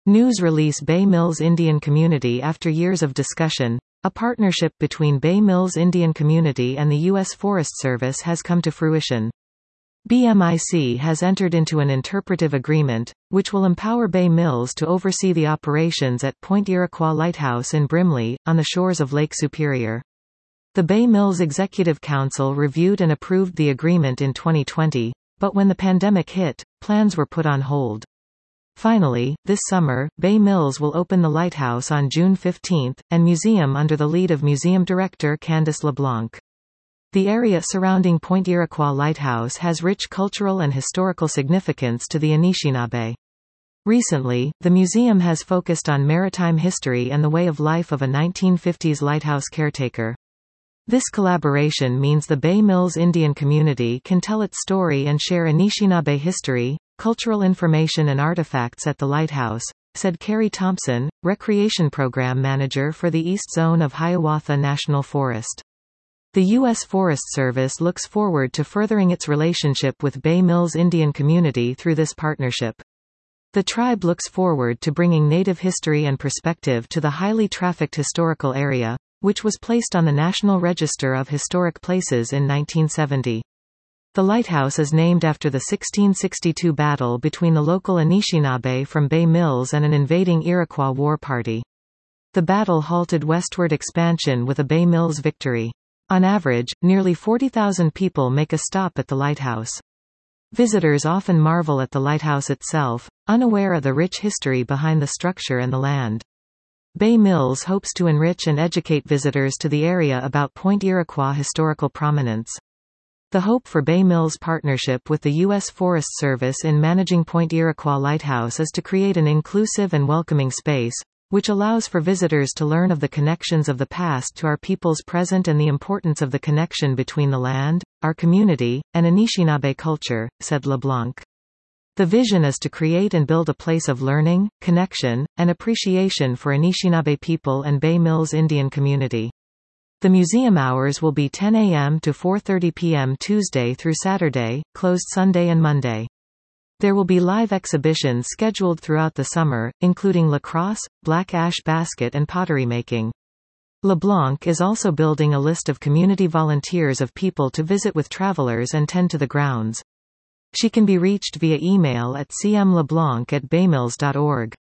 News release Bay Mills Indian Community. After years of discussion, a partnership between Bay Mills Indian Community and the U.S. Forest Service has come to fruition. BMIC has entered into an interpretive agreement, which will empower Bay Mills to oversee the operations at Point Iroquois Lighthouse in Brimley, on the shores of Lake Superior. The Bay Mills Executive Council reviewed and approved the agreement in 2020, but when the pandemic hit, plans were put on hold. Finally, this summer, Bay Mills will open the lighthouse on June 15, and museum under the lead of Museum Director Candice LeBlanc. The area surrounding Point Iroquois Lighthouse has rich cultural and historical significance to the Anishinaabe. Recently, the museum has focused on maritime history and the way of life of a 1950s lighthouse caretaker. This collaboration means the Bay Mills Indian Community can tell its story and share Anishinaabe history, cultural information and artifacts at the lighthouse, said Carrie Thompson, Recreation Program Manager for the East Zone of Hiawatha National Forest. The U.S. Forest Service looks forward to furthering its relationship with Bay Mills Indian Community through this partnership. The tribe looks forward to bringing Native history and perspective to the highly trafficked historical area, which was placed on the National Register of Historic Places in 1970. The lighthouse is named after the 1662 battle between the local Anishinaabe from Bay Mills and an invading Iroquois war party. The battle halted westward expansion with a Bay Mills victory. On average, nearly 40,000 people make a stop at the lighthouse. Visitors often marvel at the lighthouse itself, unaware of the rich history behind the structure and the land. Bay Mills hopes to enrich and educate visitors to the area about Point Iroquois historical prominence. The hope for Bay Mills' partnership with the U.S. Forest Service in managing Point Iroquois Lighthouse is to create an inclusive and welcoming space, which allows for visitors to learn of the connections of the past to our people's present and the importance of the connection between the land, our community, and Anishinaabe culture, said LeBlanc. The vision is to create and build a place of learning, connection, and appreciation for Anishinaabe people and Bay Mills Indian Community. The museum hours will be 10 a.m. to 4:30 p.m. Tuesday through Saturday, closed Sunday and Monday. There will be live exhibitions scheduled throughout the summer, including lacrosse, black ash basket and pottery making. LeBlanc is also building a list of community volunteers of people to visit with travelers and tend to the grounds. She can be reached via email at cmleblanc@baymills.org.